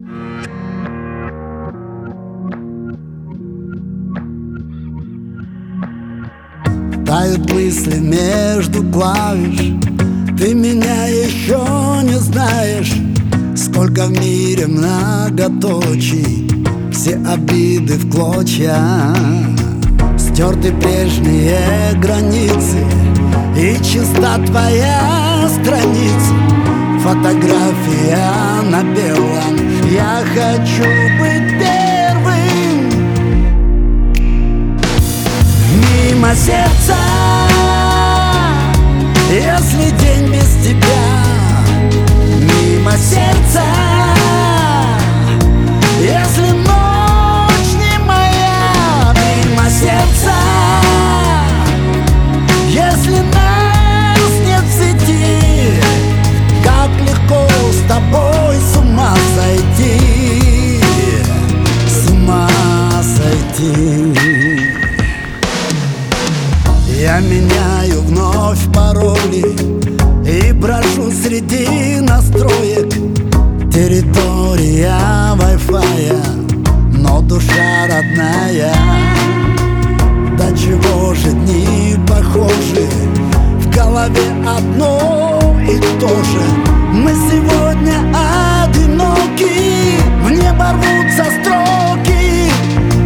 Тают мысли между клавиш. Ты меня еще не знаешь. Сколько в мире многоточий, все обиды в клочья. Стерты прежние границы, и чиста твоя страница. Фотография на белом. Я хочу быть первым. Мимо сердца, если день без тебя. Мимо сердца, если ночь не моя. Мимо сердца, если нас нет в сети. Как легко с тобой с ума сойти. С ума сойти. Я меняю вновь пароли и брожу среди настроек. Территория Wi-Fi, но душа родная. До чего же дни похожи, в голове одно и то же. Мы сегодня одиноки, в небо рвутся строки.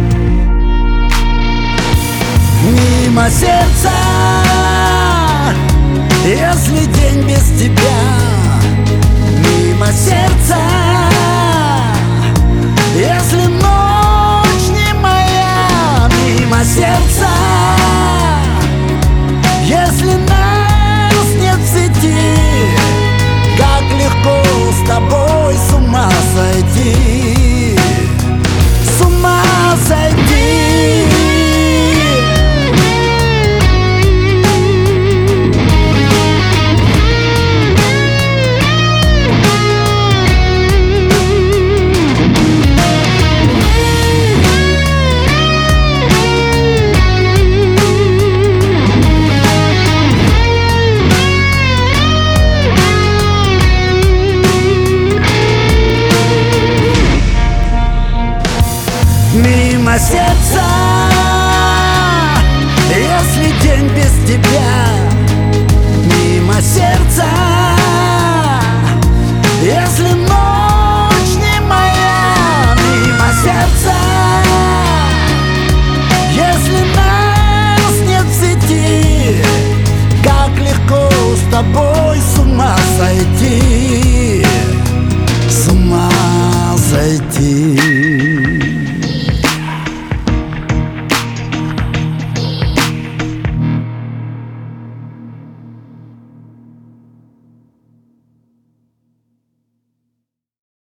Мимо сердца, если день без тебя. Мимо сердца, если ночь не моя. Мимо сердца, если нас нет в сети. Как легко с тобой с ума сойти. С ума сойти. Мимо сердца, если день без тебя. Мимо сердца, если ночь не моя. Мимо сердца, если нас нет в сети. Как легко с тобой с ума сойти. С ума сойти.